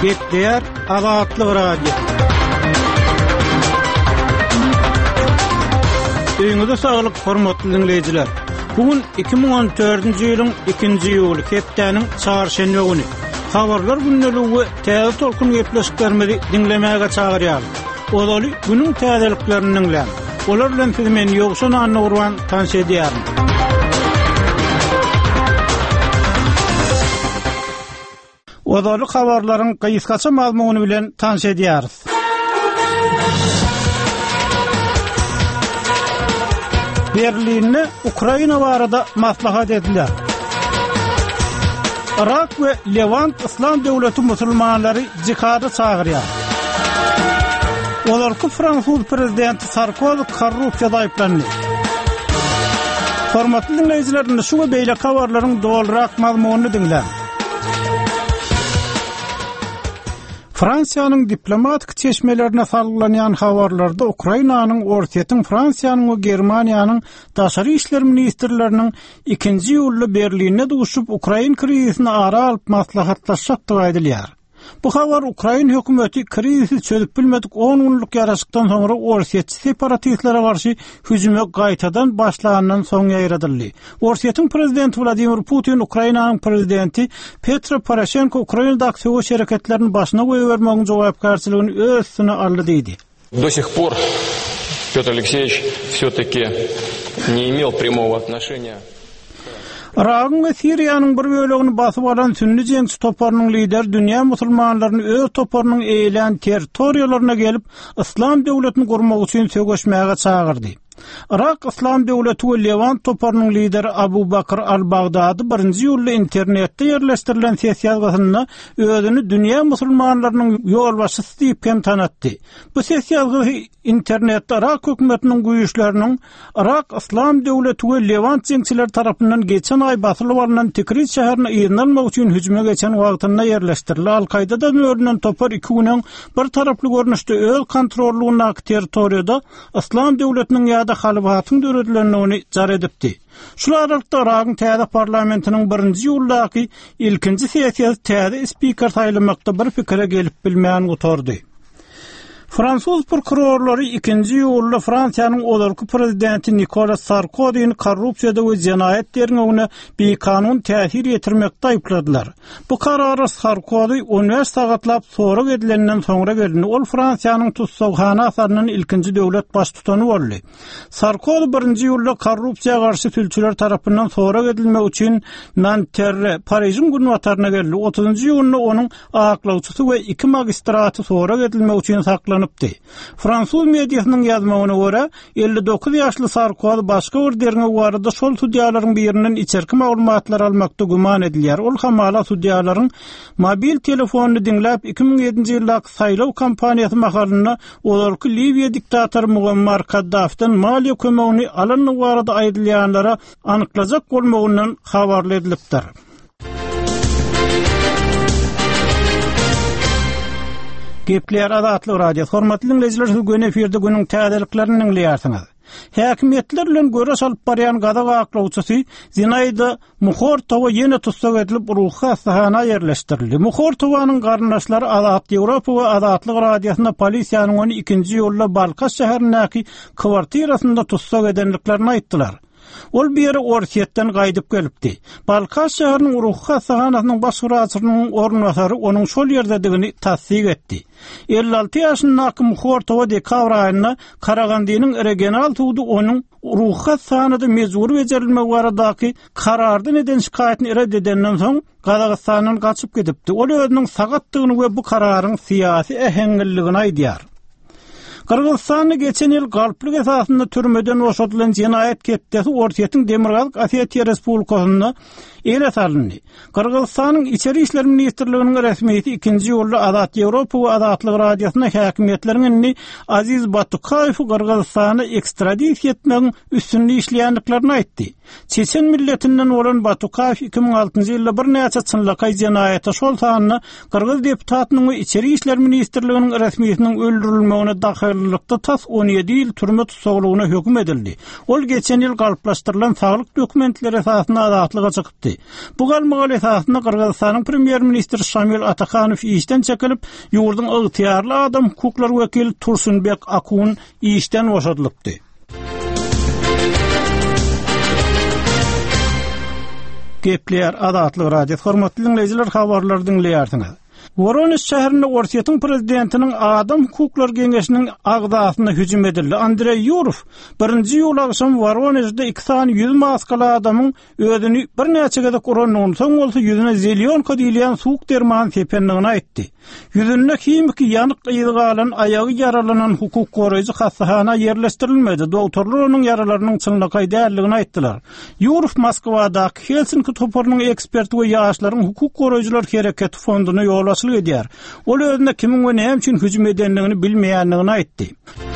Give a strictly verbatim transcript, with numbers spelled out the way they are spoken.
Bekleyer Azatlyk Radio. Öňüňizde saglyk, hormatly dinleyijiler. Bugün iki bin on dördünji ýylyň ikinji ýuly hepdeniň çarşembe güni. Habarlar günneligi täze tolkun gepleşiklerimizi dinlemäge çagyrýar. Olaly günüň täzeliklerini dinlän. Olar bilen siz meni ýogşan anna urwan tanış edýär. Olaly habarlaryň gysgaça mazmuny bilen tanış edýäris. Berlin'de Ukrayna barada maslahat edildi. Irak ve Levant İslam Devleti musulmanları cihada çağırıyor. Olarky Fransuz prezidenti Sarkozy korrupsiýada aýplandy. Hormatly dinleyijiler, şu we beýle habarlaryň dolarak mazmunyny dinlän. Fransiýanyň diplomatik çeşmelerine salgılanýan habarlarda Ukrainanyň, Ortiýetiň, Fransiýanyň we Germaniýanyň daşary işler ministrleriniň ikinji ýyly Berlin'de duşup Ukrain krizisini ara alyp maslahatlaşjak diýip aýdylýar. Bu habar Ukrain hökümeti krizisi çözüp bilmedik on günlük ýaraşykdan soňra Ortiýetçi separatistlere garşy hüjüme gaýtadan başlanandan soň ýaýradyldy. Ortiýetiň prezidenti Vladimir Putin, Ukrainanyň prezidenti Petro Poroshenko Ukrainadaky söwüş şereketlerini başyna goýbermegiň jogapkarçylygyny öz üstüne aldy diýdi. До сих пор Петр Алексеевич всё-таки не имел прямого отношения. Irak'ın ve Siriýanyň bir bölegini basyp alan Sünni jeňçi toparynyň lider dünýä musulmanlaryny öz toparynyň eýlen territoriýalaryna gelip İslam döwletini gurmak üçin söwüşmäge çagyrdy. Irak İslam Devleti we Levant toparynyň lideri Abu Bakr al-Baghdadi birinji ýyly internetde ýerleşdirilen ses ýazgysyna özüni dünýä musulmanlarynyň ýolbaşçysy diýip hem tanatdy. Bu ses ýazgysy internetde Irak hökümetiniň güýçleriniň Irak İslam Devleti we Levant jeňçiler tarapyndan geçen aý basylyp alynan Tikrit şäherine ýygnalmak üçin hüjüme geçen wagtynda ýerleşdirildi. Al-Qaýda'dan öwrünen topar iki günen bir taraply görnüşde öz kontrollugyna territoriýada İslam Devletiniň ýa-da halabatyň döredlerini jar edipdi. Şular aralykda Irak'ın täze parlamentiniň birinji ýyldaky ilkinji sessiýasy täze spiker saýlamakda bir pikire gelip bilmän oturdy. Fransuz prokurorlary ikinji ýyly Fransiýanyň olarky prezidenti Nicolas Sarkozyny korrupsiýada we jenaýat derňegine bekanun täsir ýetirmekde aýpladylar. Bu karary Sarkozy on beş sagatlap sorak edilenden soňra geldi. Ol Fransiýanyň tutsagxana asarynyň ilkinji döwlet baş tutany boldy. Sarkozy birinji ýyly korrupsiýa garşy tülçüler tarapyndan sorak edilmek üçin Nanterre, Parysyň günwataryna geldi. otuzunji ýylyny onuň aklawçysy we iki magistraty sorak edilmek üçin saklandy. Fransuz mediasynyň ýazmagyna görä, elli dokuz ýaşly Sarkozy başga bir derňe barada şol sudiýalaryň birinden içerki maglumatlar almakda guman edilýär. Ol hamala sudiýalaryň mobil telefonyny dinläp iki bin ýedinji ýyldaky saýlaw kampaniýasy mahalyna olarky Libiýa diktatory Muammar Kaddafi'den maliýe kömegini alanyny barada aýdylýanlara anyklajak bolmagyndan habarly edilipdir. Gepler Azatlyk Radio. Hormatly dinleyijiler, bugün eferde günüň täzeliklerini dinleýärsiňiz. Häkimetler bilen göreş alyp barýan gaza aklawçysy Zinayda Mukhortowa ýene tutsak edilip ruhy hastaxana ýerleşdirildi. Mukhortowanyň garyndaşlary Azat Ýewropa we Azatlyk radiosyna polisiýanyň onu ikinji ýylla Balkas şäherindäki kwartirasynda tutsak edenliklerini aýtdylar. Ol bir ýere Ortiýetden gaýdyp gelipdi. Balkas şäheriniň ruhy hastaxanasynyň baş wraçynyň ornwasary onuň şol ýerdedigini tasdik etdi. elli alty ýaşyndaky Mukhortowa dekabr aýyna Karagandynyň regional tudy onuň ruhy hastaxanada mejbur bejerilmek baradaky karardy neden şikaýetini reddedenden soň Gazagystanyň gaçyp gidipdi. Ol özüniň sagatdygyny we bu kararyň syýasy ähengilligini aýdýar. Kırgızstan'da geçen yıl galplyk esasında türmeden boşatylan jenaýat ketdesi Ortiýetiň Demirgazyk Osetiýa Respublikasynda ele salındy. Kırgızstanyň içeri işler ministrliginiň resmiýeti ikinji ýyly Azat Ýewropa we Azatlyk radiosyna häkimetleriň Aziz Batukayew Kırgızstana ekstradisiýa etmegiň üstünde işleýänliklerini aýtdy. Çeçen milletinden bolan Batukayew iki bin altynjy ýylda bir näçe çynlakay jenaýata şol sanyna Kırgız deputatynyň we içeri işler ministrliginiň resmiýetiniň öldürilmegine dahyl ýararlylykda tas on ýedi ýyl türme tutsaglygyna höküm edildi. Ol geçen ýyl galyplaşdyrylan saglyk dokumentleri esasynda azatlyga çykdy. Bu galmagal esasynda Kyrgyzstanyň premier ministri Şamil Atakanow işden çekilip, ýurdun ygtyýarly adam hukuklar wekili Tursunbek Akun işden boşadylypdy. Gepler Azatlyk radio hormatly dinleyijiler, habarlar dinleýärsiňiz. Voronezh şäherinde Orsetiyň prezidentiniň Adam hukuklar geňeşiniň agdasyna hüjüm edildi. Andrey Yurov birinji ýyl akşam Voronezhde iki san ýüz maskaly adamyň özüni bir näçe gezek uranlygyny soň bolsa ýüzüne zelionka diýilen suwuk derman sepenligini aýtdy. Ýüzünde kimiki ýanyk ýygalan, aýagy ýaralanan hukuk goraýjy hasahana ýerleşdirilmedi. Doktorlar onuň yaralarynyň çynlygy däldigini aýtdylar. Yurov Moskwadaky Helsinki toporunyň eksperti we ýaşlaryň hukuk goraýjylar hereketi fonduny ýol edýär. Ol özüne kimin we näme üçin hüjüm edenligini bilmeýänligini aýtdy.